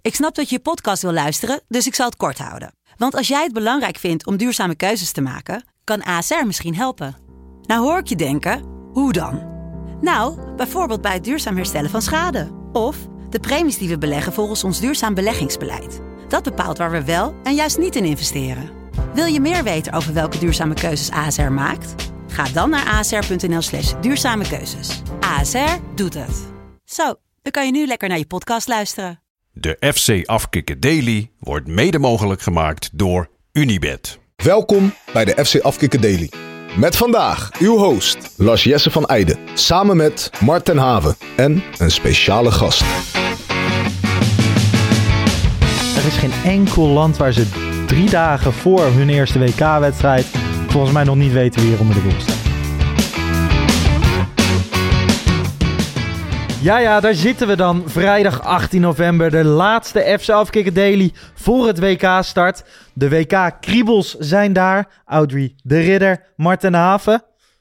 Ik snap dat je podcast wil luisteren, dus ik zal het kort houden. Want als jij het belangrijk vindt om duurzame keuzes te maken, kan ASR misschien helpen. Nou hoor ik je denken, hoe dan? Nou, bijvoorbeeld bij het duurzaam herstellen van schade. Of de premies die we beleggen volgens ons duurzaam beleggingsbeleid. Dat bepaalt waar we wel en juist niet in investeren. Wil je meer weten over welke duurzame keuzes ASR maakt? Ga dan naar asr.nl/duurzame keuzes. ASR doet het. Zo, dan kan je nu lekker naar je podcast luisteren. De FC Afkikken Daily wordt mede mogelijk gemaakt door Unibet. Welkom bij de FC Afkikken Daily. Met vandaag uw host Lars Jesse van Eijden. Samen met Mart ten Haven en een speciale gast. Er is geen enkel land waar ze 3 dagen voor hun eerste WK-wedstrijd volgens mij nog niet weten wie er onder de doel staat. Ja, daar zitten we dan. Vrijdag 18 november, de laatste FC Afkikken Daily voor het WK-start. De WK-kriebels zijn daar. Audrey de Ridder, Mart ten Haven.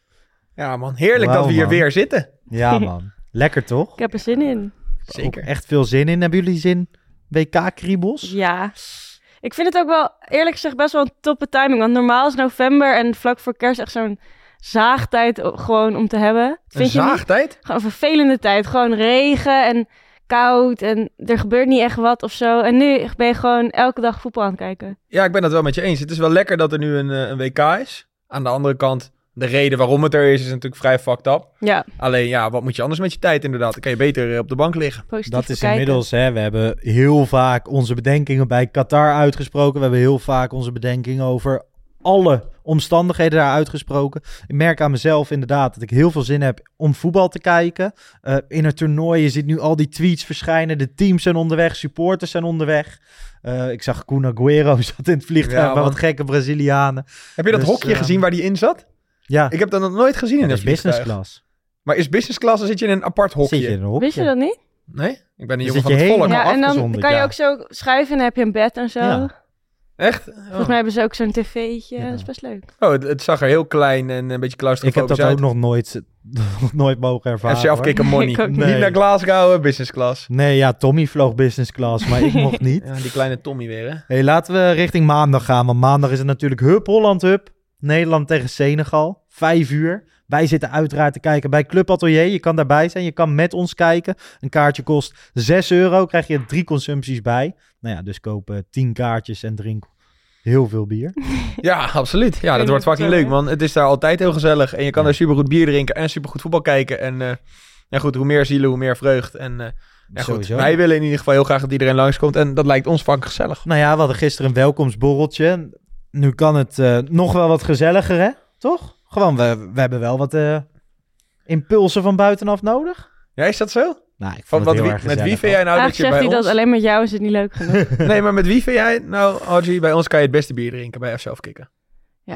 Ja man, heerlijk Wauw, dat we hier man. weer zitten. Ja man, lekker toch? Ik heb er zin in. Zeker. Ook echt veel zin in. Hebben jullie zin? WK-kriebels? Ja. Ik vind het ook wel, eerlijk gezegd, best wel een toppe timing. Want normaal is november en vlak voor kerst echt zo'n zaagtijd gewoon om te hebben. Een zaagtijd? Gewoon een vervelende tijd. Gewoon regen en koud en er gebeurt niet echt wat of zo. En nu ben je gewoon elke dag voetbal aan het kijken. Ja, ik ben dat wel met je eens. Het is wel lekker dat er nu een WK is. Aan de andere kant, de reden waarom het er is natuurlijk vrij fucked up. Ja, Alleen ja, wat moet je anders met je tijd inderdaad? Dan kan je beter op de bank liggen. positief Dat is bekijken. inmiddels, hè, we hebben heel vaak onze bedenkingen bij Qatar uitgesproken. We hebben heel vaak onze bedenkingen over alle omstandigheden daar uitgesproken. Ik merk aan mezelf inderdaad dat ik heel veel zin heb om voetbal te kijken. In het toernooi, je ziet nu al die tweets verschijnen. De teams zijn onderweg, supporters zijn onderweg. Ik zag Kun Agüero zat in het vliegtuig Ja, met man. wat gekke Brazilianen. Heb je dat Dus, hokje gezien waar die in zat? Ja, Ik heb dat nog nooit gezien in dat een is business vliegtuig. class. Maar is business class, dan zit je in een apart hokje? Zit je in een hokje? Wist je dat niet? Nee? Ik ben een Dan jongen zit van je het volk. helemaal Ja, en dan afgezonderd, kan je ja. ook zo schuiven en dan heb je een bed en zo. Ja. Echt? Volgens mij hebben ze ook zo'n tv'tje. Ja. Dat is best leuk. Oh, het zag er heel klein en een beetje Ik heb claustrofobisch dat uit. ook nog nooit mogen ervaren. FC Afkikken money. Ik ook niet. Niet naar Glasgow, business class. Nee, ja, Tommy vloog business class, maar ik mocht niet. Ja, die kleine Tommy weer, hè? Hey, laten we richting maandag gaan, want maandag is het natuurlijk Hup Holland Hup. Nederland tegen Senegal, 5 uur. Wij zitten uiteraard te kijken bij Club Atelier. Je kan daarbij zijn, je kan met ons kijken. Een kaartje kost €6, krijg je 3 consumpties bij. Nou ja, dus kopen 10 kaartjes en drink heel veel bier. Ja, absoluut. Ja, dat Vind wordt ik fucking zo, leuk, hè? man. Het is daar altijd heel gezellig. En je kan Ja. daar supergoed bier drinken en supergoed voetbal kijken. En ja, goed, hoe meer zielen, hoe meer vreugd. En ja, goed, Sowieso. wij willen in ieder geval heel graag dat iedereen langskomt. En dat lijkt ons fucking gezellig. Nou ja, we hadden gisteren een welkomstborreltje. Nu kan het nog wel wat gezelliger, hè? Toch? Gewoon, we hebben wel wat impulsen van buitenaf nodig. Ja, is dat zo? Nou, ik Van vond het heel wie, erg met wie gezellig, vind jij nou dat Eigenlijk je zegt bij hij ons... dat alleen met jou is het niet leuk genoeg. Nee, maar met wie vind jij... Nou, Audrey, bij ons kan je het beste bier drinken bij FC Afkikken. Ja,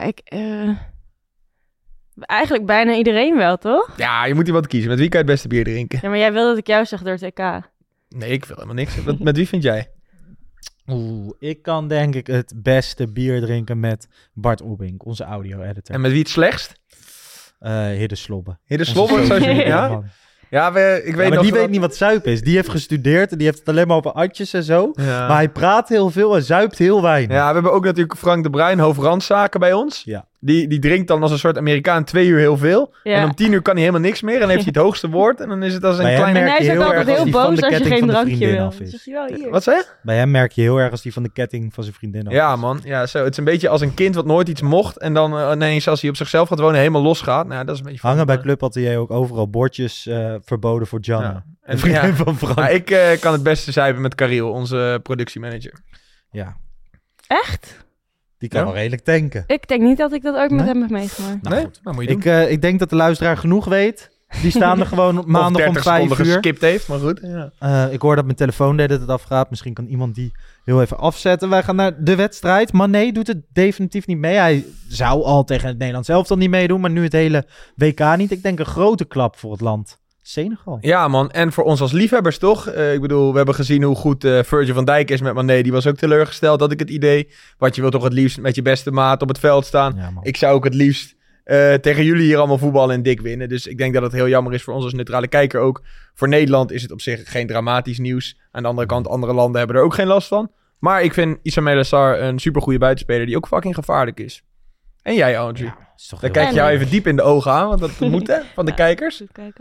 eigenlijk bijna iedereen wel, toch? Ja, je moet iemand kiezen. Met wie kan je het beste bier drinken? Ja, maar jij wil dat ik jou zeg door het EK. Nee, ik wil helemaal niks. Met wie vind jij? Oeh, ik kan denk ik het beste bier drinken met Bart Obbink, onze audio-editor. En met wie het slechtst? Hidde Slobbe. Hidde Slobber, zoals je... Ja? Man. Ja, ik weet Ja, maar nog die dat- weet niet wat zuipen is. Die heeft gestudeerd en die heeft het alleen maar over atjes en zo. Ja. Maar hij praat heel veel en zuipt heel weinig. Ja, we hebben ook natuurlijk Frank de Bruin, hoofdrandzaken bij ons. Ja. Die drinkt dan als een soort Amerikaan 2 uur heel veel. Ja. En om 10 uur kan hij helemaal niks meer. En dan heeft hij het hoogste woord. En dan is het als een Bij hem kleine... En merk hij je is ook heel altijd erg als heel die van boos de als je ketting geen van de drankje vriendin wil. af Dan is. zegt hij wel hier. Wat zei je? Bij hem merk je heel erg als die van de ketting van zijn vriendin af Ja, is. man. Ja, zo. Het is een beetje als een kind wat nooit iets mocht. En dan ineens als hij op zichzelf gaat wonen helemaal losgaat. Nou, dat is een beetje... Hangen bij Club Atelier ook overal bordjes verboden voor Gianna. Ja. Een vriendin Ja. van Frank. Maar ik kan het beste zuipen met Kariel, onze productiemanager. Ja, Echt? die kan Ja. wel redelijk tanken. Ik denk niet dat ik dat ooit met Nee? hem heb meegemaakt. Nou, nee? goed. Nou, moet je doen. Ik denk dat de luisteraar genoeg weet. Die staan er gewoon op maandag of om 30 5 seconden uur. geskipt heeft, maar goed. Ja. Ik hoor dat mijn telefoon deed dat het afgaat. Misschien kan iemand die heel even afzetten. Wij gaan naar de wedstrijd. Mané doet het definitief niet mee. Hij zou al tegen het Nederlands elftal niet meedoen. Maar nu het hele WK niet. Ik denk een grote klap voor het land Senegal. Ja, man. En voor ons als liefhebbers toch? Ik bedoel, we hebben gezien hoe goed Virgil van Dijk is met Mané. Die was ook teleurgesteld, had ik het idee. Want je wil toch het liefst met je beste maat op het veld staan. Ja, man. Ik zou ook het liefst tegen jullie hier allemaal voetballen en dik winnen. Dus ik denk dat het heel jammer is voor ons als neutrale kijker ook. Voor Nederland is het op zich geen dramatisch nieuws. Aan Aan de andere kant, andere landen hebben er ook geen last van. Maar ik vind Ismaila Sarr een supergoeie buitenspeler die ook fucking gevaarlijk is. En jij, Andrew? Ja, is toch Dan heel kijk je jou even diep in de ogen aan, want dat moet hè, van de kijkers. Goed kijken.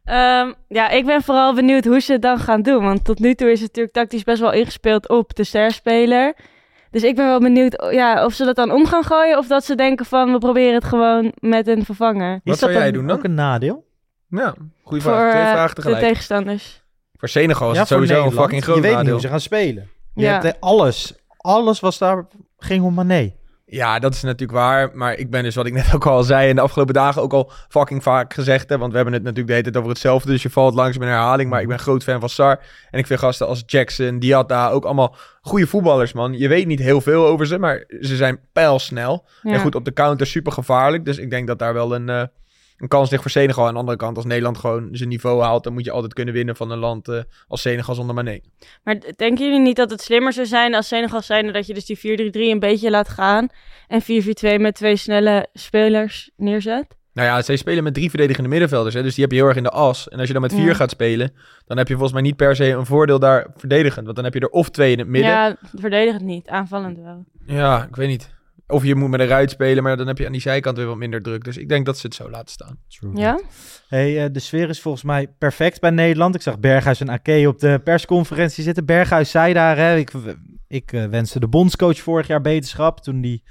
Ik ben vooral benieuwd hoe ze het dan gaan doen. Want tot nu toe is het natuurlijk tactisch best wel ingespeeld op de sterspeler. Dus ik ben wel benieuwd of ze dat dan om gaan gooien. Of dat ze denken van, we proberen het gewoon met een vervanger. Wat zou jij doen dan? Ook een nadeel? Ja, goede Voor vraag. 2 vragen de tegelijk. tegenstanders. Voor Senegal is het voor sowieso een Nederland. fucking groot Je weet niet nadeel. hoe ze gaan spelen. Je Ja. hebt alles was daar, ging om Mané. Ja, dat is natuurlijk waar. Maar ik ben dus, wat ik net ook al zei... in de afgelopen dagen ook al fucking vaak gezegd... Hè, want we hebben het natuurlijk de hele tijd over hetzelfde... dus je valt langs met een herhaling... maar ik ben groot fan van Sarr. En ik vind gasten als Jackson, Diatta... ook allemaal goede voetballers, man. Je weet niet heel veel over ze... maar ze zijn pijlsnel. Ja. En goed, op de counter super gevaarlijk. Dus ik denk dat daar wel een kans ligt voor Senegal. Aan de andere kant, als Nederland gewoon zijn niveau haalt... dan moet je altijd kunnen winnen van een land als Senegal zonder Mané. Maar denken jullie niet dat het slimmer zou zijn als Senegal zijn... dat je dus die 4-3-3 een beetje laat gaan... en 4-4-2 met 2 snelle spelers neerzet? Nou ja, zij spelen met 3 verdedigende middenvelders. Hè, dus die heb je heel erg in de as. En als je dan met 4 gaat spelen... dan heb je volgens mij niet per se een voordeel daar verdedigend. Want dan heb je er of 2 in het midden. Ja, verdedigend niet. Aanvallend wel. Ja, ik weet niet. Of je moet met een ruit spelen, maar dan heb je aan die zijkant weer wat minder druk. Dus ik denk dat ze het zo laten staan. Ja? Hey, de sfeer is volgens mij perfect bij Nederland. Ik zag Berghuis en Ake op de persconferentie zitten. Berghuis zei daar, hè, ik wenste de bondscoach vorig jaar beterschap.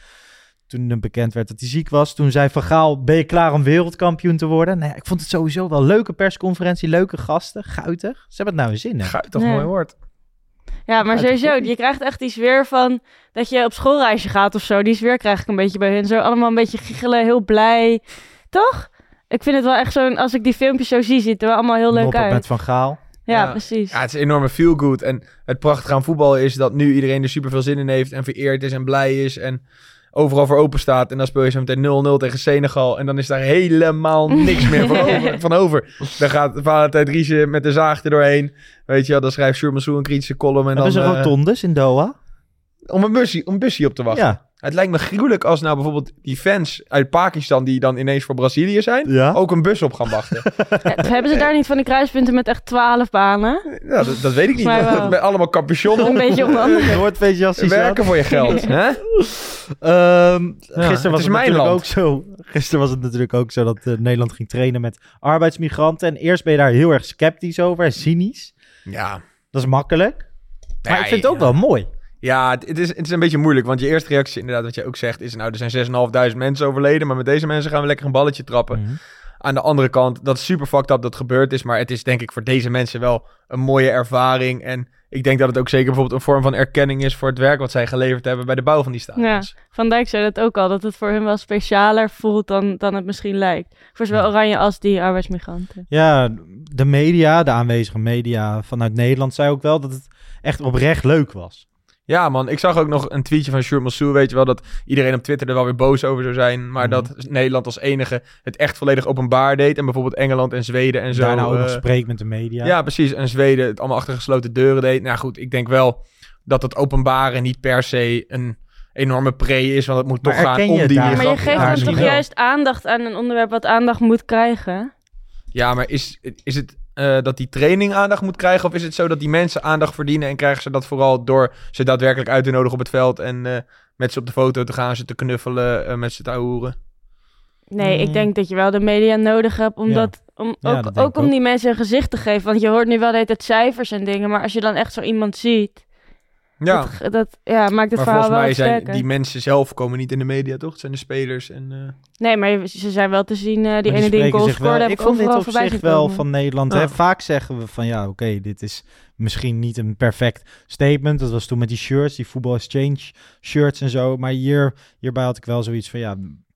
Toen bekend werd dat hij ziek was. Toen zei Van Gaal, ben je klaar om wereldkampioen te worden? Nou ja, ik vond het sowieso wel een leuke persconferentie. Leuke gasten, guitig. Ze hebben het nou in zin, hè? Guit, toch Nee. mooi woord. Ja, maar sowieso, je krijgt echt die sfeer van dat je op schoolreisje gaat of zo. Die sfeer krijg ik een beetje bij hun. Zo allemaal een beetje giechelen, heel blij. Toch? Ik vind het wel echt zo'n, als ik die filmpjes zo zie, ziet het er wel allemaal heel leuk Noppert uit. met Van Gaal. Ja, precies. Ja, het is een enorme feel-good. En het prachtige aan voetbal is dat nu iedereen er super veel zin in heeft en vereerd is en blij is en overal voor open staat. En dan speel je zo meteen 0-0 tegen Senegal. En dan is daar helemaal niks meer van over. Dan gaat Valentijn Driessen met de zaag er doorheen. Weet je wel, dan schrijft Sjoerd Mansour een kritische column. En Hebben dan, ze rotondes in Doha? om een busje op te wachten. Ja. Het lijkt me gruwelijk als nou bijvoorbeeld die fans uit Pakistan... die dan ineens voor Brazilië zijn... Ja. ook een bus op gaan wachten. Hebben ze daar niet van die kruispunten met echt 12 banen? Ja, dat weet ik niet. Volgens mij wel. Met allemaal capuchon Een op. beetje onhandig. Noordfeestjassies aan. Werken voor je geld. Hè? Gisteren was is het mijn natuurlijk land. ook zo. Gisteren was het natuurlijk ook zo dat Nederland ging trainen met arbeidsmigranten. En eerst ben je daar heel erg sceptisch over en cynisch. Ja. Dat is makkelijk. Maar Ja, ik vind het ook ja. wel mooi. Ja, het is een beetje moeilijk. Want je eerste reactie, inderdaad, wat jij ook zegt, is... nou, er zijn 6.500 mensen overleden... maar met deze mensen gaan we lekker een balletje trappen. Mhm. Aan de andere kant, dat is super fucked up dat gebeurd is... maar het is denk ik voor deze mensen wel een mooie ervaring. En ik denk dat het ook zeker bijvoorbeeld een vorm van erkenning is... voor het werk wat zij geleverd hebben bij de bouw van die stadions. Van Dijk zei dat ook al, dat het voor hun wel specialer voelt dan het misschien lijkt. Voor zowel Oranje als die arbeidsmigranten. Ja, de media, de aanwezige media vanuit Nederland zei ook wel dat het echt oprecht leuk was. Ja man, ik zag ook nog een tweetje van Sjoerd Mansour, weet je wel... dat iedereen op Twitter er wel weer boos over zou zijn... maar dat Nederland als enige het echt volledig openbaar deed... en bijvoorbeeld Engeland en Zweden en zo... Daarna ook nog spreekt met de media. Ja, precies. En Zweden het allemaal achter gesloten deuren deed. Nou goed, ik denk wel dat het openbaren niet per se een enorme pre is... want het moet Maar toch gaan erken je om die daar- Maar je migranten. geeft daar dan niet toch wel. juist aandacht aan een onderwerp wat aandacht moet krijgen? Ja, maar is het dat die training aandacht moet krijgen... of is het zo dat die mensen aandacht verdienen... en krijgen ze dat vooral door ze daadwerkelijk uit te nodigen op het veld... en met ze op de foto te gaan, ze te knuffelen, met ze te ahoeren? Nee, ik denk dat je wel de media nodig hebt om Ja. dat... Ja, dat denk ook ik om ook. die mensen een gezicht te geven. Want je hoort nu wel de hele tijd cijfers en dingen... maar als je dan echt zo iemand ziet... Ja, Dat maakt het maar verhaal volgens wel mij wat zijn sterker. die mensen zelf komen niet in de media, toch? Het zijn de spelers en... Nee, maar ze zijn wel te zien. Die Maar ene die een spreken goal zich wel- scoorde, heb ik ik vond dit overal op voorbij zich zien wel komen. van Nederland. Ja. Hè? Vaak zeggen we van ja, oké, dit is misschien niet een perfect statement. Dat was toen met die shirts, die Football Exchange shirts en zo. Maar hierbij had ik wel zoiets van ja...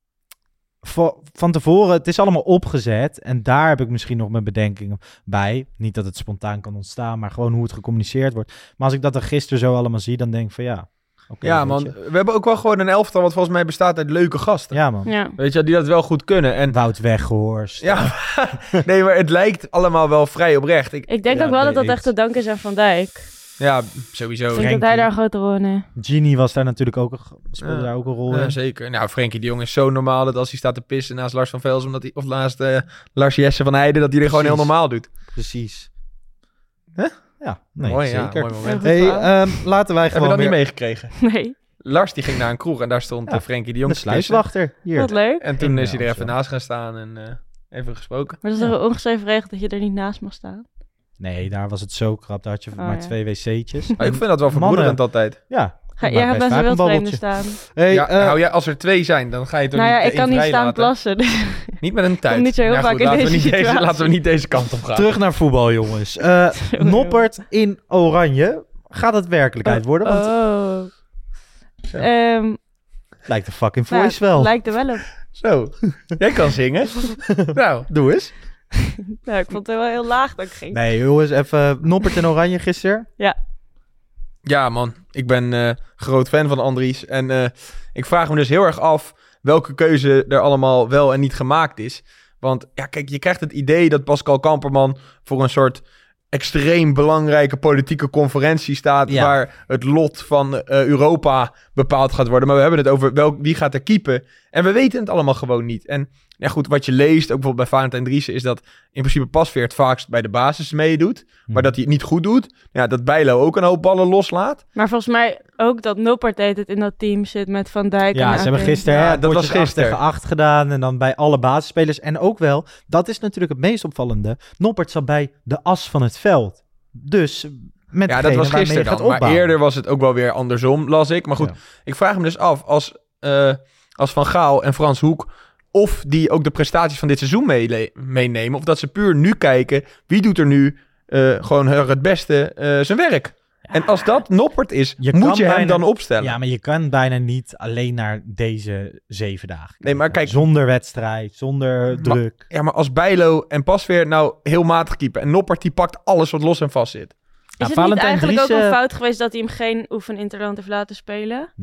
Van tevoren, het is allemaal opgezet. En daar heb ik misschien nog mijn bedenkingen bij. Niet dat het spontaan kan ontstaan, maar gewoon hoe het gecommuniceerd wordt. Maar als ik dat dan gisteren zo allemaal zie, dan denk ik van ja... oké, Ja weet man, je. we hebben ook wel gewoon een elftal... wat volgens mij bestaat uit leuke gasten. Ja man. Ja. Weet je, die dat wel goed kunnen. En Wout Weghorst. ja, nee, maar het lijkt allemaal wel vrij oprecht. Ik denk Ja, ook wel dat dat nee, echt te danken is aan Van Dijk. Ja, sowieso. Ik denk dat Frenkie. hij daar een grote rol in heeft. Genie was daar natuurlijk ook speelde Ja. daar ook een rol Ja, in. zeker. Nou, Frenkie de Jong is zo normaal dat als hij staat te pissen naast Lars van Velsen... naast Lars Jesse van Heijden, dat hij er gewoon heel Precies. normaal doet. Precies. Hè? Ja, nee, mooi, zeker. mooi moment. Hey, laten wij Heb je gewoon dat niet weer... meegekregen? Nee, Lars die ging naar een kroeg en daar stond Frenkie de Jong De te kussen. sluiswachter, hier. wat leuk. En toen is hij er Ja, even naast gaan staan en even gesproken. Maar dat is toch een ongeschreven regel dat je er niet naast mag staan? Nee, daar was het zo krap. Daar had je maar ja. 2 wc'tjes. Maar ik vind dat wel vermoederend altijd. Ja. Jij gaat bij zijn wildvreemden staan. Hey, Nou ja, als er 2 zijn, dan ga je toch Nou ja, niet ik kan niet vrij staan laten? plassen. Dus Niet met een tuit. Kom niet zo heel vaak in laten we deze niet situatie. laten we niet deze kant op gaan. terug naar voetbal, jongens. Noppert in oranje. Gaat het werkelijkheid worden? Want Oh. lijkt de fucking voice wel. Lijkt er wel op. Zo, jij kan zingen. Nou, Doe eens. Nou, ik vond het wel heel laag dat ik ging. Nee, jongens, even Noppert in oranje gisteren. ja man, ik ben groot fan van Andries. En ik vraag me dus heel erg af welke keuze er allemaal wel en niet gemaakt is. Want ja, kijk, je krijgt het idee dat Pascal Kamperman voor een soort extreem belangrijke politieke conferentie staat, Ja. waar het lot van Europa bepaald gaat worden. Maar we hebben het over wie gaat er keepen. En we weten het allemaal gewoon niet. En ja, goed, wat je leest, ook bijvoorbeeld bij Valentijn Driessen, is dat in principe Pasveer het vaakst bij de basis meedoet. Maar dat hij het niet goed doet. Ja, dat Bijlo ook een hoop ballen loslaat. Maar volgens mij ook dat Noppert het in dat team zit met Van Dijk. Ja, en ze hebben Aken. gisteren Ja, dat dat was was gisteren. tegen 8 gedaan. En dan bij alle basisspelers. En ook wel, dat is natuurlijk het meest opvallende. Noppert zat bij de as van het veld. Dus met Ja, dat degene was waarmee je gisteren gaat dan. Maar opbouwen. eerder was het ook wel weer andersom, las ik. Maar goed, Ja. ik vraag me dus af, als Van Gaal en Frans Hoek, of die ook de prestaties van dit seizoen meenemen, of dat ze puur nu kijken, wie doet er nu gewoon het beste zijn werk. En als dat Noppert is, Je moet kan je hem bijna- dan opstellen. Ja, maar je kan bijna niet alleen naar deze 7 dagen. Nee, maar kijk, Zonder wedstrijd, zonder druk. ja, maar als Bijlo en Pasveer nou heel matig keepen en Noppert die pakt alles wat los en vast zit. Is het niet eigenlijk ook een fout geweest dat hij hem geen oefeninterland heeft laten spelen?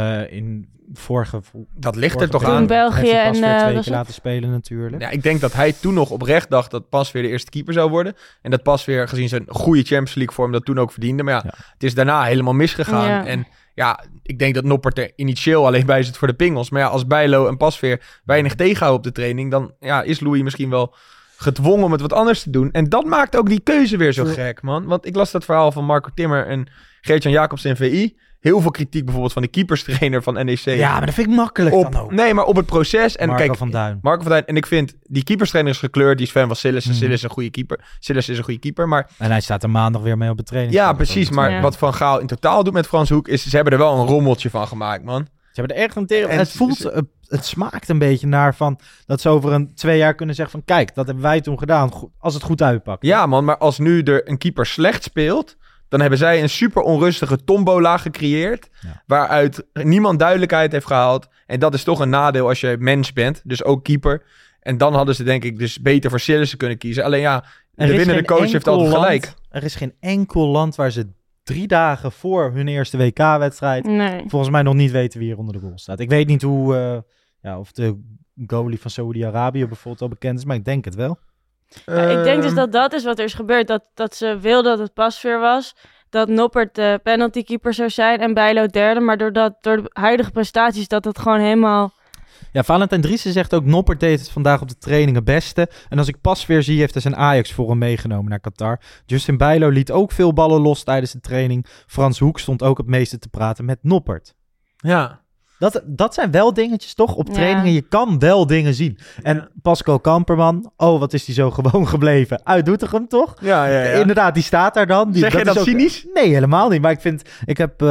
In vorige... Dat ligt er toch Toen aan. België heeft hij en, pas weer 2 was keer het? laten spelen natuurlijk. Ja, ik denk dat hij toen nog oprecht dacht dat Pasveer de eerste keeper zou worden. En dat Pasveer, gezien zijn goede Champions League vorm, dat toen ook verdiende. Maar ja, het is daarna helemaal misgegaan. Ja. En ja, ik denk dat Noppert er initieel alleen bij zit voor de pingels. Maar ja, als Bijlo en Pasveer weinig tegenhouden op de training, dan ja, is Louis misschien wel gedwongen om het wat anders te doen. En dat maakt ook die keuze weer zo gek, man. Want ik las dat verhaal van Marco Timmer en Geert-Jan Jacobs in VI. Heel veel kritiek bijvoorbeeld van de keeperstrainer van NEC. Ja, maar dat vind ik makkelijk dan ook. Nee, maar op het proces. En Marco kijk, van Duin. Marco van Duin. En ik vind, die keeperstrainer is gekleurd. Die is fan van Sillissen. Sillissen is een goede keeper. Sillissen is een goede keeper. Maar En hij staat er maandag weer mee op de training. ja, precies. Maar Ja. wat Van Gaal in totaal doet met Frans Hoek, is ze hebben er wel een rommeltje van gemaakt, man. Ze hebben er echt een tegen. En Het voelt, het smaakt een beetje naar van dat ze over 2 jaar kunnen zeggen van kijk, dat hebben wij toen gedaan, als het goed uitpakt. Ja, man. Maar als nu er een keeper slecht speelt, dan hebben zij een super onrustige tombola gecreëerd, waaruit niemand duidelijkheid heeft gehaald. En dat is toch een nadeel als je mens bent, dus ook keeper. En dan hadden ze denk ik dus beter voor Sillissen kunnen kiezen. Alleen ja, de winnende coach heeft altijd gelijk. Er is geen enkel land waar ze 3 dagen voor hun eerste WK-wedstrijd Nee. volgens mij nog niet weten wie er onder de goal staat. Ik weet niet hoe, of de goalie van Saoedi-Arabië bijvoorbeeld al bekend is, maar ik denk het wel. Ja, ik denk dus dat is wat er is gebeurd. Dat ze wilden dat het Pasveer was. Dat Noppert de penaltykeeper zou zijn en Bijlo derde. Maar door de huidige prestaties dat het gewoon helemaal... Ja, Valentijn Driessen zegt ook, Noppert deed het vandaag op de training het beste. En als ik Pasveer zie, heeft hij zijn Ajax voor hem meegenomen naar Qatar. Justin Bijlo liet ook veel ballen los tijdens de training. Frans Hoek stond ook het meeste te praten met Noppert. Ja. Dat zijn wel dingetjes, toch? Op Ja. trainingen, je kan wel dingen zien. En Pascal Kamperman, wat is die zo gewoon gebleven? Uit Doetinchem, toch? Ja. Inderdaad, die staat daar dan. Zeg jij is dat ook- cynisch? Nee, helemaal niet. Maar ik heb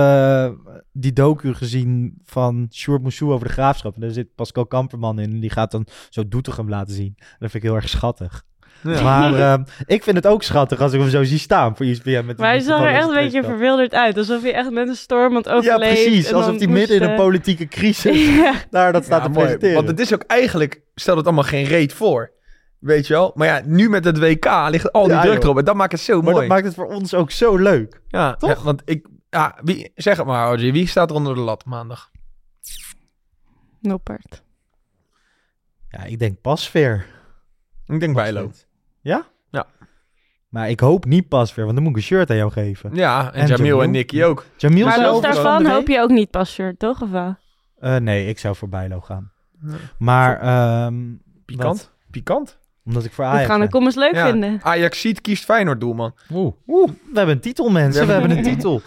die docu gezien van Sjoerd Moussou over de Graafschap. En daar zit Pascal Kamperman in. En die gaat dan zo Doetinchem laten zien. Dat vind ik heel erg schattig. Ja. Maar ik vind het ook schattig als ik hem zo zie staan voor ESPN. Met Maar hij zag er echt een beetje verwilderd. verwilderd uit. Alsof hij echt met een storm aan het Ja, overleven. precies. Alsof hij midden in een politieke crisis Ja. daar dat staat te mooi. presenteren. Want het is ook eigenlijk, stelt het allemaal geen reet voor. Weet je wel? Maar ja, nu met het WK ligt al die Ja, druk joh. erop. En dat maakt het zo Maar mooi. dat maakt het voor ons ook zo leuk. Ja, Toch? ja, want zeg het maar, OG. Wie staat er onder de lat maandag? Noppert. Ja, ik denk Pasveer. Ik denk Bijlo. Ja? Ja. Maar ik hoop niet Pasveer, want dan moet ik een shirt aan jou geven. Ja, en En Jamil Jamil. en Nicky ook. Jamil Maar zou los overigens daarvan van de hoop je ook niet Pasveer, toch? Of wel? Nee, ik zou voor Bijlo gaan. Maar, Pikant? wat? Pikant? Omdat ik voor Dat Ajax gaan de ben. comments leuk Ja, vinden. Ajaxiet kiest Feyenoord doelman. We hebben een titel, mensen. We hebben een titel.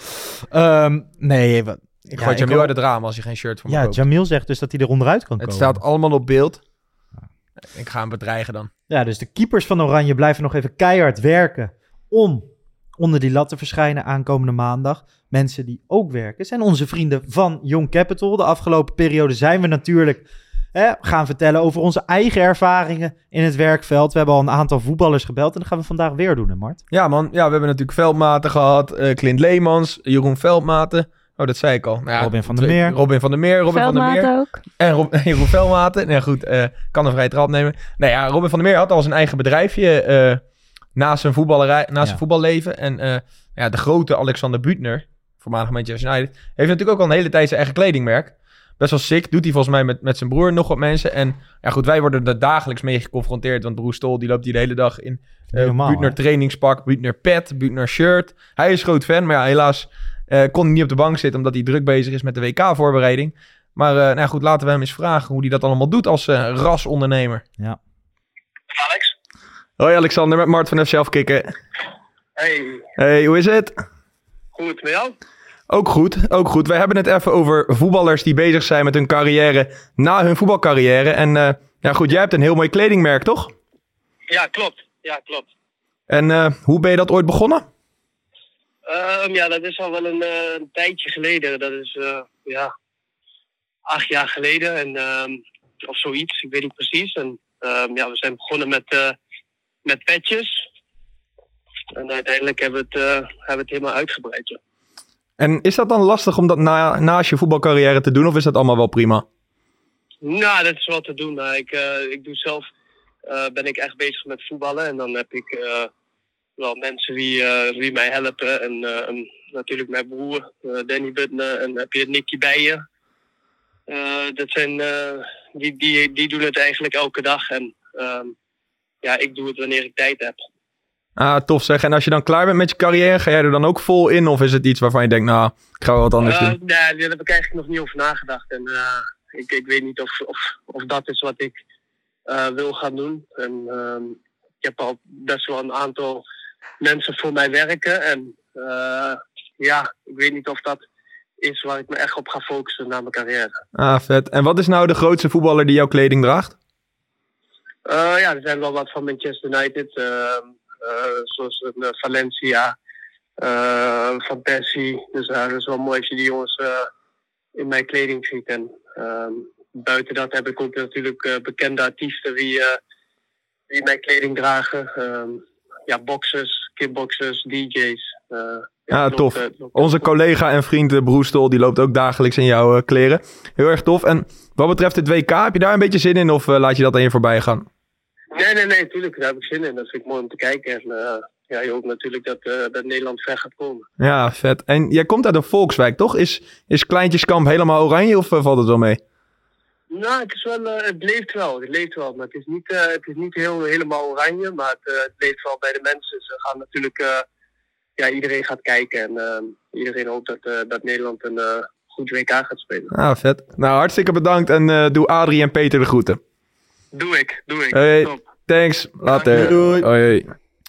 Ik gooi Jamil uit het raam als je geen shirt voor me koopt. Jamil zegt dus dat hij er onderuit kan Het komen. staat allemaal op beeld. Ik ga hem bedreigen dan. Ja, dus de keepers van Oranje blijven nog even keihard werken om onder die lat te verschijnen aankomende maandag. Mensen die ook werken zijn onze vrienden van Young Capital. De afgelopen periode zijn we natuurlijk gaan vertellen over onze eigen ervaringen in het werkveld. We hebben al een aantal voetballers gebeld en dat gaan we vandaag weer doen, hè Mart? Ja man, ja, we hebben natuurlijk Veldmaten gehad. Clint Leemans, Jeroen Veldmaten. Oh, dat zei ik al. Nou ja, Robin van der Meer. Robin van der Meer. Veldmaten ook. En Jeroen Veldmaten. Nou goed, kan een vrije trap nemen. Nou ja, Robin van der Meer had al zijn eigen bedrijfje naast zijn voetballeven. En de grote Alexander Büttner, voormalig Manchester United, heeft natuurlijk ook al een hele tijd zijn eigen kledingmerk. Best wel sick. Doet hij volgens mij met zijn broer en nog wat mensen. En ja goed, wij worden er dagelijks mee geconfronteerd. Want broer Stol, die loopt hier de hele dag in Büttner trainingspak, Büttner pet, Büttner shirt. Hij is groot fan, maar ja, helaas kon hij niet op de bank zitten omdat hij druk bezig is met de WK-voorbereiding. Maar goed, laten we hem eens vragen hoe hij dat allemaal doet als rasondernemer. Ja. Alex? Hoi Alexander, met Mart van FC Afkikken. Hey, hoe is het? goed met jou? Ook goed. Wij hebben het even over voetballers die bezig zijn met hun carrière na hun voetbalcarrière. En goed, jij hebt een heel mooi kledingmerk, toch? Ja, klopt. En hoe ben je dat ooit begonnen? Dat is al wel een tijdje geleden. Dat is 8 jaar geleden of zoiets. Ik weet niet precies. En we zijn begonnen met petjes. En uiteindelijk hebben we het helemaal uitgebreid. Ja. En is dat dan lastig om dat naast je voetbalcarrière te doen? Of is dat allemaal wel prima? Nou, dat is wel te doen. Ik doe zelf, ben ik echt bezig met voetballen. En dan heb ik wel mensen die mij helpen. En natuurlijk mijn broer, Danny Büttner. En dan heb je Nicky Bijen. Dat zijn, die doen het eigenlijk elke dag. En ik doe het wanneer ik tijd heb. Ah, tof zeg. En als je dan klaar bent met je carrière, ga jij er dan ook vol in? Of is het iets waarvan je denkt, nou, ik ga wel wat anders doen? Nee, daar heb ik eigenlijk nog niet over nagedacht. En ik weet niet of dat is wat ik wil gaan doen. En ik heb al best wel een aantal mensen voor mij werken. En ik weet niet of dat is waar ik me echt op ga focussen na mijn carrière. Ah, vet. En wat is nou de grootste voetballer die jouw kleding draagt? Er zijn wel wat van Manchester United. Zoals Valencia, Van Persie. Dus dat is wel mooi als je die jongens in mijn kleding ziet. En buiten dat heb ik ook natuurlijk bekende artiesten die mijn kleding dragen. Boxers, kickboxers, DJ's. Tof. Onze collega en vriend Broer Stol, die loopt ook dagelijks in jouw kleren. Heel erg tof. En wat betreft het WK, heb je daar een beetje zin in of laat je dat aan je voorbij gaan? Nee, natuurlijk. Daar heb ik zin in. Dat vind ik mooi om te kijken. En je hoopt natuurlijk dat Nederland ver gaat komen. Ja, vet. En jij komt uit een volkswijk, toch? Is Kleintjeskamp helemaal oranje of valt het wel mee? Nou, het leeft wel. Maar het is niet helemaal oranje. Maar het leeft wel bij de mensen. Ze gaan natuurlijk... iedereen gaat kijken. En iedereen hoopt dat Nederland een goed WK gaat spelen. Ah, vet. Nou, hartstikke bedankt. En doe Adrie en Peter de groeten. Doe ik. Hey, top. Thanks. Later. Doei. Hoi.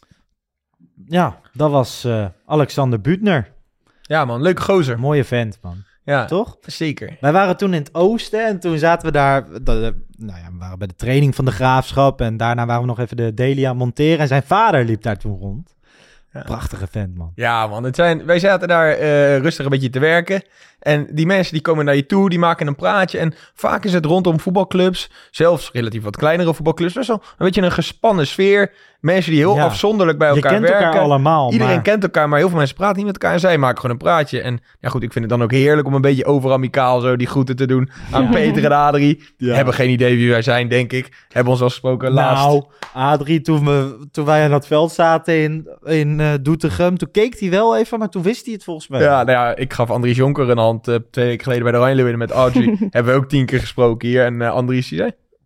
Ja, dat was Alexander Büttner. Ja man, leuke gozer. Mooie vent, man. Ja, toch? Zeker. Wij waren toen in het oosten en toen zaten we daar... we waren bij de training van de Graafschap en daarna waren we nog even de daily aan monteren. En zijn vader liep daar toen rond. Ja. Prachtige vent, man. Ja, man. Wij zaten daar rustig een beetje te werken. En die mensen die komen naar je toe, die maken een praatje. En vaak is het rondom voetbalclubs, zelfs relatief wat kleinere voetbalclubs, best wel een beetje een gespannen sfeer. Mensen die heel afzonderlijk bij elkaar werken. Je kent elkaar allemaal. Iedereen kent elkaar, maar heel veel mensen praten niet met elkaar. En zij maken gewoon een praatje. En ja goed, ik vind het dan ook heerlijk om een beetje overamicaal zo die groeten te doen aan Peter en Adrie. Ja. Hebben geen idee wie wij zijn, denk ik. Hebben ons al gesproken laatst. Nou, Adrie, toen wij aan dat veld zaten in Doetinchem, toen keek hij wel even, maar toen wist hij het volgens mij. Ja, ik gaf Andries Jonker een hand 2 weken geleden bij de Oranje Leeuwinnen met Audrey. Hebben we ook 10 keer gesproken hier. En Andries die zei...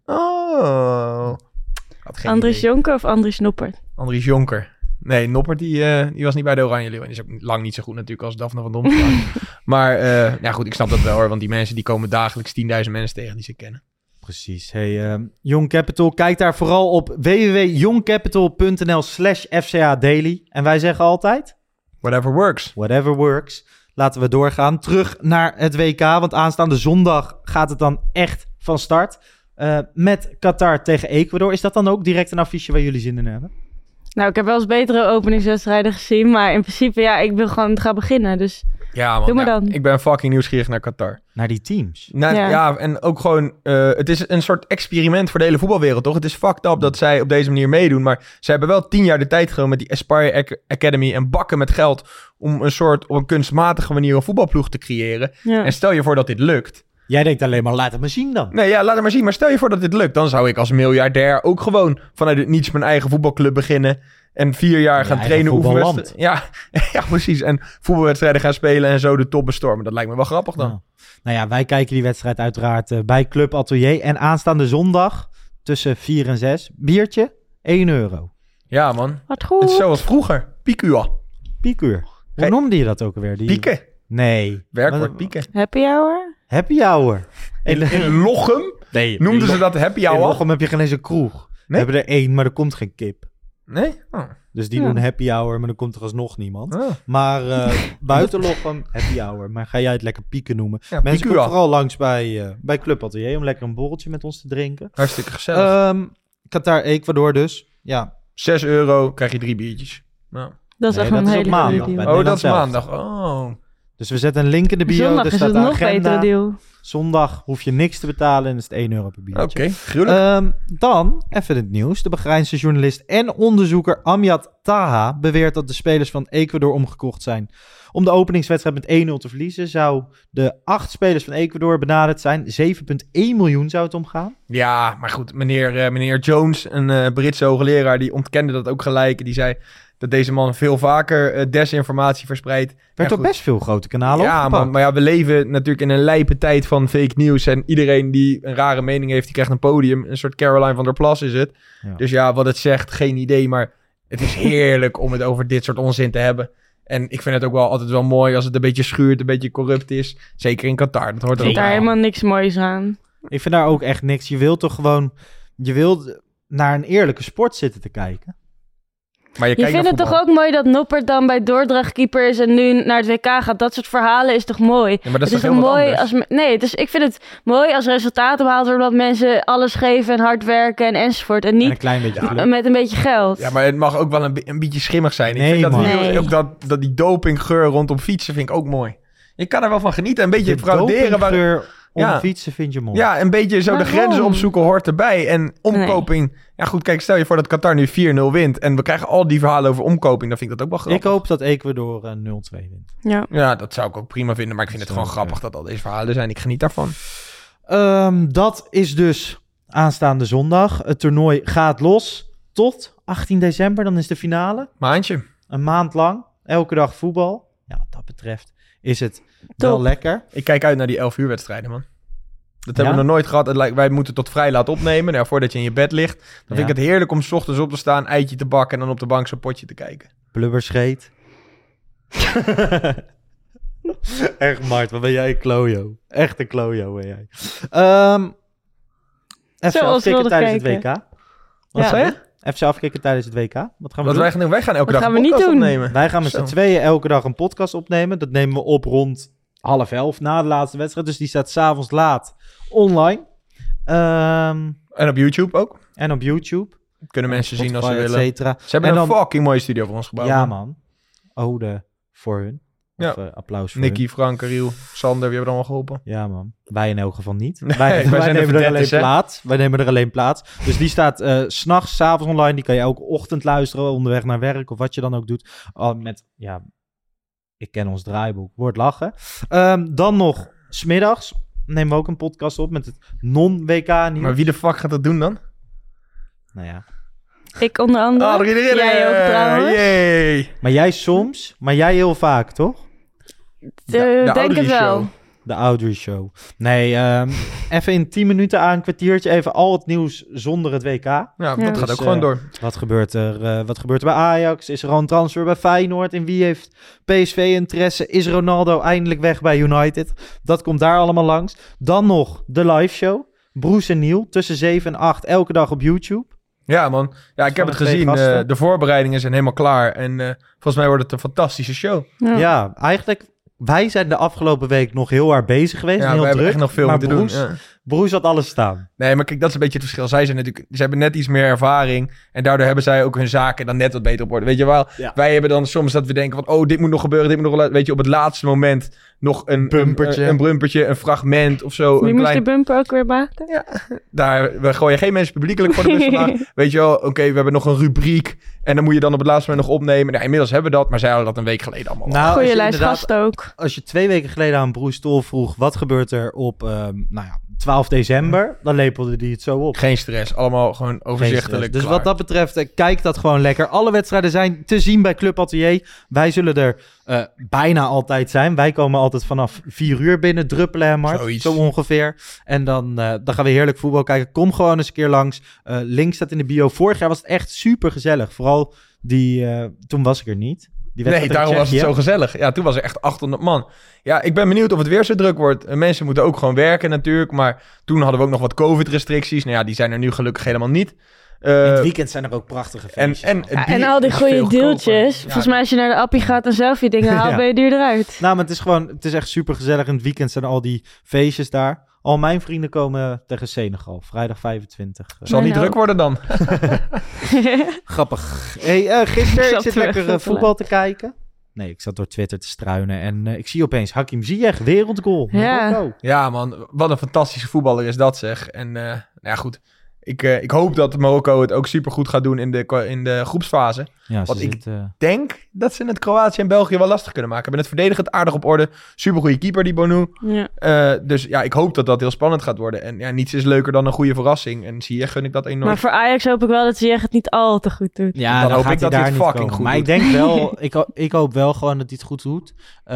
Andries Jonker of Andries Noppert? Andries Jonker. Nee, Noppert die was niet bij de Oranje Leeuwinnen. Die is ook lang niet zo goed natuurlijk als Daphne van Domslaan. Maar goed, ik snap dat wel hoor. Want die mensen die komen dagelijks 10.000 mensen tegen die ze kennen. Precies. Hey, Young Capital, kijk daar vooral op www.youngcapital.nl/FCA Daily. En wij zeggen altijd... Whatever works. Whatever works. Laten we doorgaan. Terug naar het WK, want aanstaande zondag gaat het dan echt van start. Met Qatar tegen Ecuador. Is dat dan ook direct een affiche waar jullie zin in hebben? Nou, ik heb wel eens betere openingswedstrijden gezien. Maar in principe, ja, ik wil gewoon gaan beginnen. Dus Ja, man. Doe maar dan. Ik ben fucking nieuwsgierig naar Qatar. Naar die teams. Ja. En ook gewoon... het is een soort experiment voor de hele voetbalwereld, toch? Het is fucked up dat zij op deze manier meedoen. Maar zij hebben wel 10 jaar de tijd genomen met die Aspire Academy en bakken met geld om op een kunstmatige manier een voetbalploeg te creëren. Ja. En stel je voor dat dit lukt. Jij denkt alleen maar, laat het maar zien dan. Nee, ja, laat het maar zien. Maar stel je voor dat dit lukt. Dan zou ik als miljardair ook gewoon vanuit het niets mijn eigen voetbalclub beginnen. En 4 jaar gaan eigen trainen, voetballand. oefenwedstrijden. Ja, precies. En voetbalwedstrijden gaan spelen en zo de top bestormen. Dat lijkt me wel grappig dan. Ja. Nou ja, wij kijken die wedstrijd uiteraard bij Club Atelier. En aanstaande zondag tussen 4 en 6. Biertje, €1. Ja, man. Wat goed. Het is zoals vroeger. Piekua. Piekuur. Hoe Hey. noemde je dat ook alweer? Pieken. Nee. Werkwoord pieken. Happy hour? Happy hour. In Lochem Nee, noemden ze dat happy In hour? Lochem heb je geen eens een kroeg. We Nee? hebben er 1, maar er komt geen kip. Nee? Oh. Dus die Ja. doen happy hour, maar dan komt er alsnog niemand. Oh. Maar buiten Lochem, happy hour. Maar ga jij het lekker pieken noemen? Ja, Mensen piekua. komen vooral langs bij Club Atelier om lekker een borreltje met ons te drinken. Hartstikke gezellig. Qatar, Ecuador dus. Ja, €6 krijg je 3 biertjes. Nou. Dat is Nee, echt dat een is op hele maandag. goede Bij deal. Oh, dat is Nederland maandag. Oh. dus we zetten een link in de bio. Zondag Er is staat het de nog agenda. betere deal. Zondag hoef je niks te betalen en is het €1 per biertje. Oké, gruwelijk. Dan even het nieuws. De Bahreinse journalist en onderzoeker Amjad Taha beweert dat de spelers van Ecuador omgekocht zijn. Om de openingswedstrijd met 1-0 te verliezen zou de 8 spelers van Ecuador benaderd zijn. 7,1 miljoen zou het omgaan. Ja, maar goed, meneer Jones, een Britse hoogleraar, die ontkende dat ook gelijk. Die zei dat deze man veel vaker desinformatie verspreidt. Werd En op goed, best veel grote kanalen ja, opgepakt. man, maar ja, we leven natuurlijk in een lijpe tijd van fake news. En iedereen die een rare mening heeft, die krijgt een podium. Een soort Caroline van der Plas is het. Ja. Dus ja, wat het zegt, geen idee. Maar het is heerlijk om het over dit soort onzin te hebben. En ik vind het ook wel altijd wel mooi als het een beetje schuurt, een beetje corrupt is. Zeker in Qatar, dat hoort er Ik ook vind daar bij. helemaal niks moois aan. Ik vind daar ook echt niks. Je wilt toch gewoon... Je wilt naar een eerlijke sport zitten te kijken. Maar je Je kijkt vindt naar het toch voetbal. ook mooi dat Noppert dan bij Dordrecht keeper is en nu naar het WK gaat? Dat soort verhalen is toch mooi? Ja, maar dat is het toch is heel toch wat mooi anders? als... Nee, ik vind het mooi als resultaten behaald worden, dat mensen alles geven en hard werken en enzovoort. En En een niet klein beetje geluk. met een beetje geld. Ja, maar het mag ook wel een beetje schimmig zijn. Nee, ik vind dat, man. Nee. ook dat die dopinggeur rondom fietsen vind ik ook mooi. Je kan er wel van genieten. Een beetje De frauderen. dopinggeur om Ja. fietsen vind je mooi. Ja, een beetje zo de Waarom? grenzen opzoeken hoort erbij. En omkoping... Ja goed, kijk, stel je voor dat Qatar nu 4-0 wint. En we krijgen al die verhalen over omkoping. Dan vind ik dat ook wel Ik grappig. hoop dat Ecuador 0-2 wint. Ja. Ja, dat zou ik ook prima vinden. Maar ik vind het Zo, gewoon grappig dat al deze verhalen zijn. Ik geniet daarvan. Dat is dus aanstaande zondag. Het toernooi gaat los tot 18 december. Dan is de finale. Maandje. Een maand lang. Elke dag voetbal. Ja, wat dat betreft is het wel Top. lekker. Ik kijk uit naar die 11 uur wedstrijden, man. Dat hebben Ja? we nog nooit gehad. Wij moeten tot vrij laat opnemen. Nou, voordat je in je bed ligt. Dan vind ik het heerlijk om 's ochtends op te staan, eitje te bakken en dan op de bank zo'n potje te kijken. Blubberscheet. Echt, Mart, wat ben jij een klojo. Echt een klojo ben jij. FC Zo afkikken onschuldig tijdens het kijken. WK. Wat Ja. zei je? FC afkikken tijdens het WK. Wat gaan we Wat doen? wij gaan doen? Wij gaan elke Wat dag gaan een we niet podcast doen? opnemen. Wij gaan met Zo. z'n tweeën elke dag een podcast opnemen. Dat nemen we op rond 10:30 na de laatste wedstrijd. Dus die staat 's avonds laat online. En op YouTube ook. En op YouTube. Kunnen mensen zien als ze Spotify, willen. et cetera. Ze hebben En een dan- fucking mooie studio voor ons gebouwd. Ja, man. Ode voor hun. Ja. Of applaus voor hun. Nicky, Frank, Ariel, Sander, wie hebben er allemaal geholpen? Ja, man. Wij in elk geval niet. Nee, wij wij zijn de nemen er verdetters, alleen hè? plaats. Wij nemen er alleen plaats. Dus die staat 's nachts, 's avonds online. Die kan je elke ochtend luisteren onderweg naar werk of wat je dan ook doet. Met, ja, ik ken ons draaiboek. Wordt lachen. Dan nog 's middags nemen we ook een podcast op met het non-WK nieuws. Maar wie de fuck gaat dat doen dan? Nou ja. Ik onder andere. Adrie de Ridder! Jij ook trouwens. Yay! Maar jij soms, maar jij heel vaak, toch? de Denk Audrey het wel. Show. De Audrey Show. Nee, even in 10 minuten aan een kwartiertje even al het nieuws zonder het WK. Ja, dat Ja. gaat Dus, ook gewoon door. Wat gebeurt er bij Ajax? Is er al een transfer bij Feyenoord? In wie heeft PSV interesse? Is Ronaldo eindelijk weg bij United? Dat komt daar allemaal langs. Dan nog de live show. Broes en Niel, tussen 7 en 8, elke dag op YouTube. Ja, man. Ja, ik heb het Van de twee gezien. gasten. De voorbereidingen zijn helemaal klaar. En volgens mij wordt het een fantastische show. Ja, eigenlijk, wij zijn de afgelopen week nog heel hard bezig geweest. Ja, en heel we hebben druk, echt nog veel maar te doen. Broes, Ja. Broes had alles staan. Nee, maar kijk, dat is een beetje het verschil. Ze hebben net iets meer ervaring. En daardoor hebben zij ook hun zaken dan net wat beter op orde. Weet je wel? Ja. Wij hebben dan soms dat we denken van... Oh, dit moet nog gebeuren, dit moet nog... Weet je, op het laatste moment nog een bumpertje, een fragment of zo. Wie een moest klein... die bumper ook weer maken? We gooien geen mensen publiekelijk voor de bus vandaag. Weet je wel, oké, we hebben nog een rubriek. En dan moet je dan op het laatste moment nog opnemen. Nou, inmiddels hebben we dat, maar zij hadden dat een week geleden allemaal. Nou, als Goeie je lijst inderdaad- gasten ook. Als je 2 weken geleden aan Broes Tol vroeg... wat gebeurt er op 12 december... dan lepelde die het zo op. Geen stress, allemaal gewoon overzichtelijk. Dus klaar. wat dat betreft, kijk dat gewoon lekker. Alle wedstrijden zijn te zien bij Club Atelier. Wij zullen er bijna altijd zijn. Wij komen altijd vanaf 4 uur binnen, druppelen en hard. Zoiets. Zo ongeveer. En dan gaan we heerlijk voetbal kijken. Kom gewoon eens een keer langs. Link staat in de bio. Vorig jaar was het echt super gezellig. Vooral toen was ik er niet. Die Nee, wedstrijd daarom tegen was het Tsjechië. zo gezellig. Ja, toen was er echt 800 man. Ja, ik ben benieuwd of het weer zo druk wordt. Mensen moeten ook gewoon werken natuurlijk. Maar toen hadden we ook nog wat COVID-restricties. Nou ja, die zijn er nu gelukkig helemaal niet. In het weekend zijn er ook prachtige feestjes. En En al die goede deeltjes. Volgens mij als je naar de appie gaat en zelf je dingen haalt, Ja. ben je duur eruit. Nou, maar het is echt super gezellig. In het weekend zijn al die feestjes daar. Al mijn vrienden komen tegen Senegal. Vrijdag 25. Zal niet Nou. druk worden dan. Grappig. Hey, gisteren, Ik ik zat zit te lekker wachten. voetbal te kijken. Nee, ik zat door Twitter te struinen. En ik zie opeens Hakim Ziyech, wereldgoal. Ja. Marokko. Ja man, wat een fantastische voetballer is dat zeg. En nou ja goed, ik hoop dat Marokko het ook supergoed gaat doen in de groepsfase. Ja, Wat ze ik zit, Denk dat ze het Kroatië en België wel lastig kunnen maken. Hebben het verdedigend aardig op orde. Supergoeie keeper die Bonu. Ja. Dus ja, ik hoop dat dat heel spannend gaat worden. En ja, niets is leuker dan een goede verrassing. En zie je, gun ik dat enorm. Maar voor Ajax hoop ik wel dat Ziyech het niet al te goed doet. ja, dan hoop gaat ik dat hij hij daar het niet fucking komen. goed Maar doet. ik denk wel, ik hoop wel gewoon dat hij het goed doet.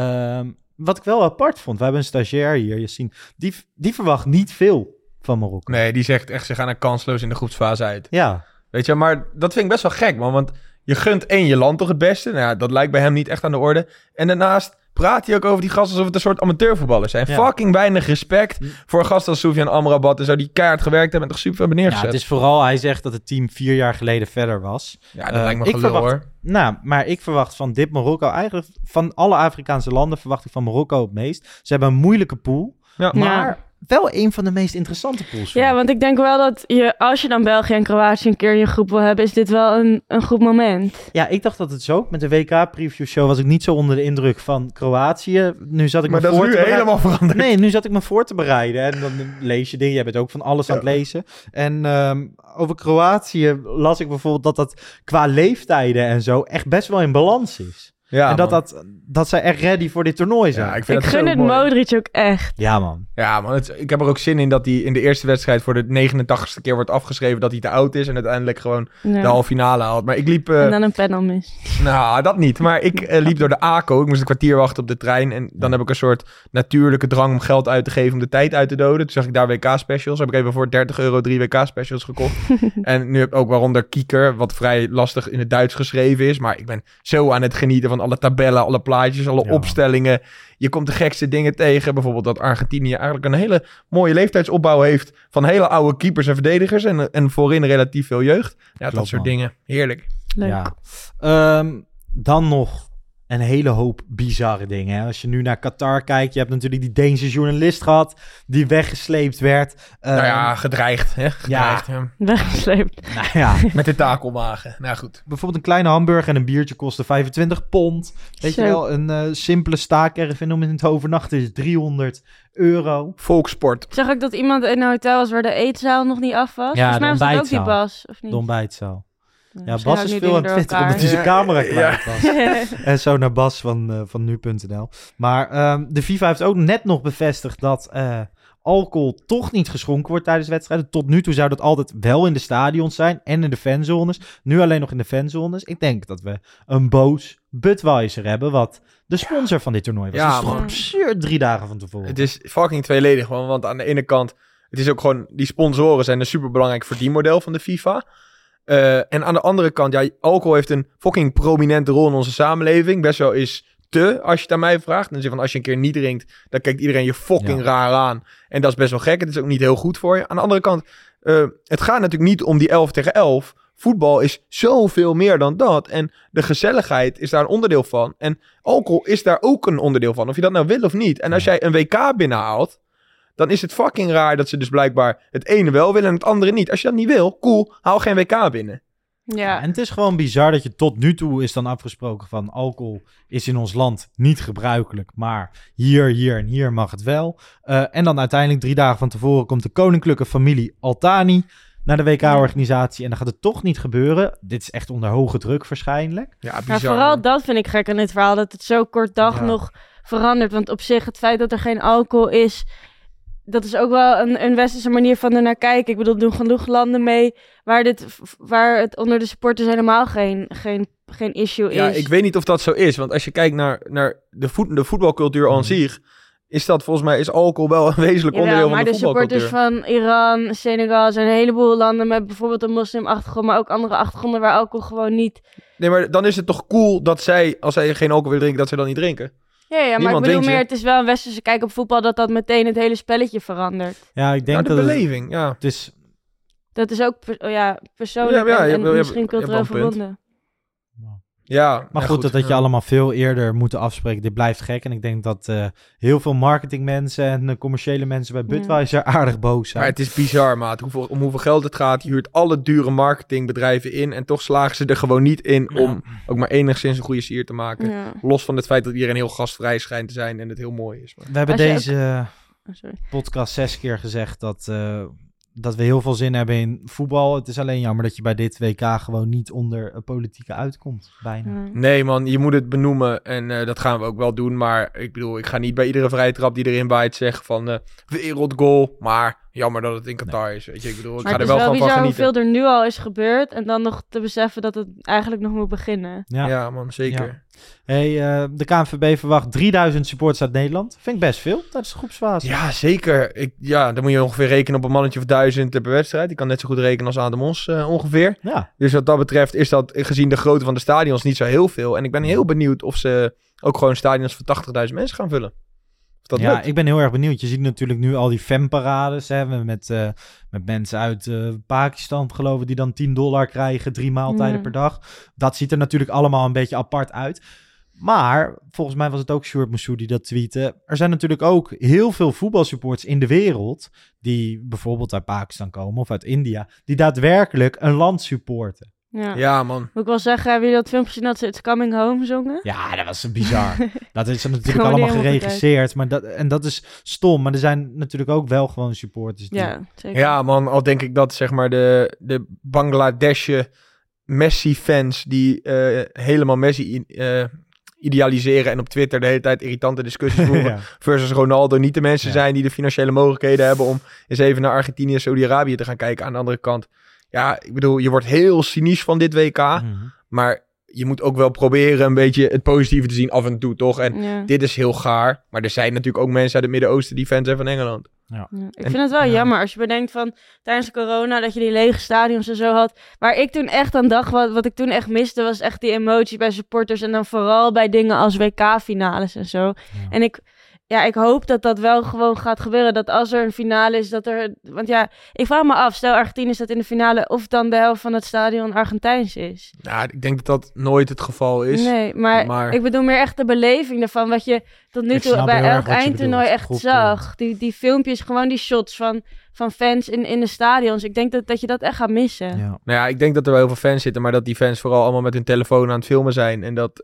Wat ik wel apart vond, we hebben een stagiair hier, Yassine. Die verwacht niet veel van Marokko. Nee, die zegt echt, ze gaan er kansloos in de groepsfase uit. Ja, Weet je, maar dat vind ik best wel gek, man. Want je gunt je land toch het beste. Nou ja, dat lijkt bij hem niet echt aan de orde. En daarnaast praat hij ook over die gasten alsof het een soort amateurvoetballers zijn. Ja. Fucking weinig respect voor gasten als Soufiane Amrabat en zo, die keihard gewerkt hebben en toch super hebben neergezet. het is vooral, hij zegt dat het team 4 jaar geleden verder was. Ja, dat lijkt me ik gelul, verwacht- hoor. Nou, maar ik verwacht van dit Marokko, eigenlijk van alle Afrikaanse landen verwacht ik van Marokko het meest. Ze hebben een moeilijke pool, Ja. maar wel een van de meest interessante pools. Ja, want ik denk wel dat als je dan België en Kroatië een keer in je groep wil hebben, is dit wel een goed moment. Ja, ik dacht dat het zo. Met de WK-preview show was ik niet zo onder de indruk van Kroatië. Nu zat ik Maar me dat is voor nu te bereiden. helemaal veranderd. Nee, nu zat ik me voor te bereiden. En dan lees je dingen. Jij bent ook van alles aan het lezen. En over Kroatië las ik bijvoorbeeld dat qua leeftijden en zo echt best wel in balans is. Ja, en man. dat zij echt ready voor dit toernooi zijn. Ja, ik vind Ik dat gun zo het mooi. Modric ook echt. Ja, man. Ja, man, ik heb er ook zin in dat hij in de eerste wedstrijd voor de 89ste keer wordt afgeschreven dat hij te oud is en uiteindelijk gewoon Ja. de halve finale haalt. Maar ik liep... En dan een panel mis. Nou, dat niet. Maar ik liep door de ACO. Ik moest een kwartier wachten op de trein. En dan heb ik een soort natuurlijke drang om geld uit te geven om de tijd uit te doden. Toen zag ik daar WK-specials. Heb ik even voor €30 3 WK-specials gekocht. En nu heb ik ook waaronder Kieker, wat vrij lastig in het Duits geschreven is. Maar ik ben zo aan het genieten van alle tabellen, alle plaatjes, alle Ja. opstellingen. Je komt de gekste dingen tegen. Bijvoorbeeld dat Argentinië eigenlijk een hele mooie leeftijdsopbouw heeft van hele oude keepers en verdedigers. En voorin relatief veel jeugd. Ja, dat Klopt, soort man. dingen. Heerlijk. Leuk. Ja. Dan nog een hele hoop bizarre dingen. Hè? Als je nu naar Qatar kijkt, je hebt natuurlijk die Deense journalist gehad die weggesleept werd. Nou ja, gedreigd. Hè? Gedreigd, ja. Weggesleept. Nou ja, Met de takelwagen. Nou goed. bijvoorbeeld een kleine hamburger en een biertje kosten 25 pond. Weet Zo. je wel, een simpele staakerven om in het overnachten is €300. Volkssport. Ik zag ook dat iemand in een hotel was waar de eetzaal nog niet af was. Ja, Volgens mij de was dat ook die ontbijtzaal. Bas, of niet? De ontbijtzaal. Ja, Misschien Bas hou is ik nu veel aan dingen het door twitteren omdat hij zijn elkaar. camera Ja. kwijt was. En zo naar Bas van nu.nl. Maar de FIFA heeft ook net nog bevestigd dat alcohol toch niet geschonken wordt tijdens wedstrijden. Tot nu toe zou dat altijd wel in de stadions zijn en in de fanzones. Nu alleen nog in de fanzones. Ik denk dat we een boos Budweiser hebben, wat de sponsor van dit toernooi was. Ja, Dat is toch man. absurd 3 dagen van tevoren. Het is fucking tweeledig, man. Want aan de ene kant, het is ook gewoon, die sponsoren zijn een superbelangrijk verdienmodel van de FIFA. En aan de andere kant, ja, alcohol heeft een fucking prominente rol in onze samenleving. Best wel is als je het aan mij vraagt. Dan zeg van, als je een keer niet drinkt, dan kijkt iedereen je fucking raar aan. En dat is best wel gek. Het is ook niet heel goed voor je. Aan de andere kant, het gaat natuurlijk niet om die 11 tegen 11. Voetbal is zoveel meer dan dat. En de gezelligheid is daar een onderdeel van. En alcohol is daar ook een onderdeel van. Of je dat nou wil of niet. En als jij een WK binnenhaalt, dan is het fucking raar dat ze dus blijkbaar het ene wel willen en het andere niet. Als je dat niet wil, cool, haal geen WK binnen. Ja, en het is gewoon bizar dat je tot nu toe is dan afgesproken van alcohol is in ons land niet gebruikelijk, maar hier en hier mag het wel. En dan uiteindelijk 3 dagen van tevoren komt de koninklijke familie Altani naar de WK-organisatie en dan gaat het toch niet gebeuren. Dit is echt onder hoge druk waarschijnlijk. Ja, bizar. Maar vooral dat vind ik gek aan dit verhaal, dat het zo kort dag nog verandert. Want op zich, het feit dat er geen alcohol is, dat is ook wel een westerse manier van er naar kijken. Ik bedoel, er doen genoeg landen mee waar het onder de supporters helemaal geen issue is. Ja, ik weet niet of dat zo is. Want als je kijkt naar de voetbalcultuur aan zich, is dat volgens mij is alcohol wel een wezenlijk onderdeel van de voetbalcultuur. Maar de supporters van Iran, Senegal, er zijn een heleboel landen met bijvoorbeeld een moslimachtergrond, maar ook andere achtergronden waar alcohol gewoon niet. Nee, maar dan is het toch cool dat zij, als zij geen alcohol willen drinken, dat zij dan niet drinken? Ja, maar ik bedoel meer, het is wel een westerse kijk op voetbal dat meteen het hele spelletje verandert. Ja, ik denk de beleving, ja. Dat is ook persoonlijk en misschien cultureel verbonden. Ja, maar goed, dat had je allemaal veel eerder moeten afspreken. Dit blijft gek. En ik denk dat heel veel marketingmensen en commerciële mensen bij Budweiser aardig boos zijn. Maar het is bizar, maat. Om hoeveel geld het gaat. Je huurt alle dure marketingbedrijven in. En toch slagen ze er gewoon niet in om ook maar enigszins een goede sier te maken. Ja. Los van het feit dat iedereen heel gastvrij schijnt te zijn en het heel mooi is. Maar. We hebben deze podcast 6 keer gezegd dat we heel veel zin hebben in voetbal. Het is alleen jammer dat je bij dit WK gewoon niet onder een politieke uitkomt. Bijna. Nee man, je moet het benoemen en dat gaan we ook wel doen. Maar ik bedoel, ik ga niet bij iedere vrije trap die erin waait zeggen van wereldgoal. Maar jammer dat het in Qatar is. Weet je, ik bedoel, ik ga er wel gewoon van genieten. Hoeveel er nu al is gebeurd en dan nog te beseffen dat het eigenlijk nog moet beginnen. Ja man, zeker. Ja. Hey, de KNVB verwacht 3000 supporters uit Nederland. Vind ik best veel. Dat is groepsfase. Ja, zeker. Dan moet je ongeveer rekenen op een mannetje of 1000 per wedstrijd. Die kan net zo goed rekenen als Adam Os ongeveer. Ja. Dus wat dat betreft is dat gezien de grootte van de stadions niet zo heel veel. En ik ben heel benieuwd of ze ook gewoon stadions van 80.000 mensen gaan vullen. Ja, ik ben heel erg benieuwd. Je ziet natuurlijk nu al die fanparades met mensen uit Pakistan, geloof ik, die dan $10 krijgen, 3 maaltijden per dag. Dat ziet er natuurlijk allemaal een beetje apart uit. Maar volgens mij was het ook Sjoerd Moussou die dat tweette. Er zijn natuurlijk ook heel veel voetbalsupporters in de wereld die bijvoorbeeld uit Pakistan komen of uit India, die daadwerkelijk een land supporten. Ja, man. Moet ik wel zeggen, hebben jullie dat filmpje gezien dat ze It's Coming Home zongen? Ja, dat was bizar. Dat is natuurlijk allemaal geregisseerd. Maar dat is stom. Maar er zijn natuurlijk ook wel gewoon supporters. Ja, zeker. Ja, man. Al denk ik dat zeg maar de Bangladesche Messi-fans die helemaal Messi idealiseren en op Twitter de hele tijd irritante discussies voeren versus Ronaldo niet de mensen zijn die de financiële mogelijkheden hebben om eens even naar Argentinië en Saudi-Arabië te gaan kijken. Aan de andere kant, ja, ik bedoel, je wordt heel cynisch van dit WK, maar je moet ook wel proberen een beetje het positieve te zien af en toe, toch? En dit is heel gaar, maar er zijn natuurlijk ook mensen uit het Midden-Oosten die fans zijn van Engeland. Ja. Ik vind het wel jammer als je bedenkt van tijdens de corona dat je die lege stadions en zo had. Waar ik toen echt aan dacht, wat ik toen echt miste, was echt die emotie bij supporters. En dan vooral bij dingen als WK-finales en zo. En ik hoop dat dat wel gewoon gaat gebeuren. Dat als er een finale is, dat er... Want ja, ik vraag me af, stel Argentinië staat in de finale, of dan de helft van het stadion Argentijns is. Ja, ik denk dat dat nooit het geval is. Nee, maar ik bedoel meer echt de beleving ervan. Wat je tot nu toe bij elk eindtoernooi echt zag. Die filmpjes, gewoon die shots van fans in de stadions. Ik denk dat je dat echt gaat missen. Ja. Nou ja, ik denk dat er wel heel veel fans zitten, maar dat die fans vooral allemaal met hun telefoon aan het filmen zijn. En dat,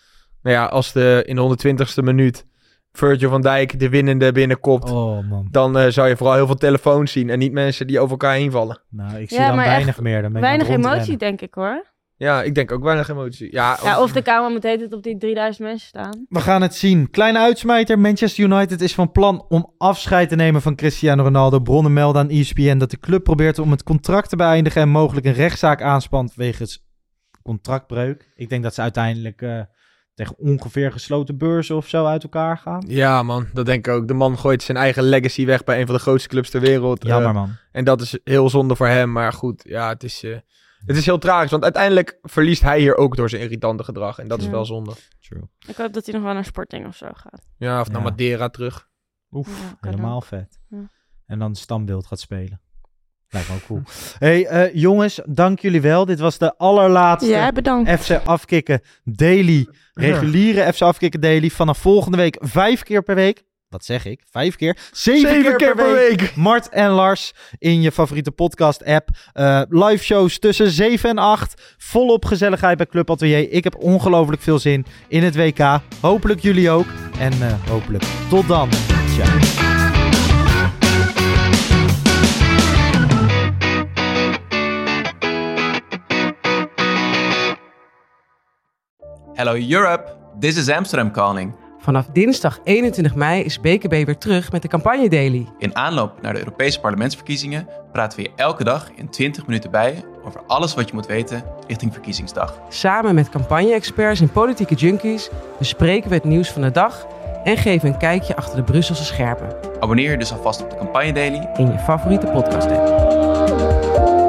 als in de 120ste minuut Virgil van Dijk de winnende binnenkopt, dan zou je vooral heel veel telefoons zien en niet mensen die over elkaar heen vallen. Nou, ik zie dan weinig meer. Dan weinig emotie, denk ik, hoor. Ja, ik denk ook weinig emotie. Ja, of de camera moet het op die 3000 mensen staan. We gaan het zien. Kleine uitsmijter. Manchester United is van plan om afscheid te nemen van Cristiano Ronaldo. Bronnen melden aan ESPN dat de club probeert om het contract te beëindigen en mogelijk een rechtszaak aanspant wegens contractbreuk. Ik denk dat ze uiteindelijk tegen ongeveer gesloten beurzen of zo uit elkaar gaan. Ja, man. Dat denk ik ook. De man gooit zijn eigen legacy weg bij een van de grootste clubs ter wereld. Jammer, man. En dat is heel zonde voor hem. Maar goed, ja, het is... Het is heel tragisch, want uiteindelijk verliest hij hier ook door zijn irritante gedrag. En dat is wel zonde. True. Ik hoop dat hij nog wel naar Sporting of zo gaat. Ja, of naar Madeira terug. Oef, Ja, kan helemaal ook. vet. Ja. En dan standbeeld gaat spelen. Lijkt me ook cool. Hey, jongens, dank jullie wel. Dit was de allerlaatste Ja, bedankt. FC Afkikken Daily. Reguliere FC Afkikken Daily. Vanaf volgende week 5 keer per week. Wat zeg ik? 5 keer? 7 keer per week. Mart en Lars in je favoriete podcast app. Live shows tussen 7 en 8. Volop gezelligheid bij Club Atelier. Ik heb ongelooflijk veel zin in het WK. Hopelijk jullie ook. En hopelijk tot dan. Ciao. Hello Europe, this is Amsterdam calling. Vanaf dinsdag 21 mei is BKB weer terug met de Campagne Daily. In aanloop naar de Europese parlementsverkiezingen praten we je elke dag in 20 minuten bij je over alles wat je moet weten richting verkiezingsdag. Samen met campagne-experts en politieke junkies bespreken we het nieuws van de dag en geven een kijkje achter de Brusselse schermen. Abonneer je dus alvast op de Campagne Daily In je favoriete podcast app.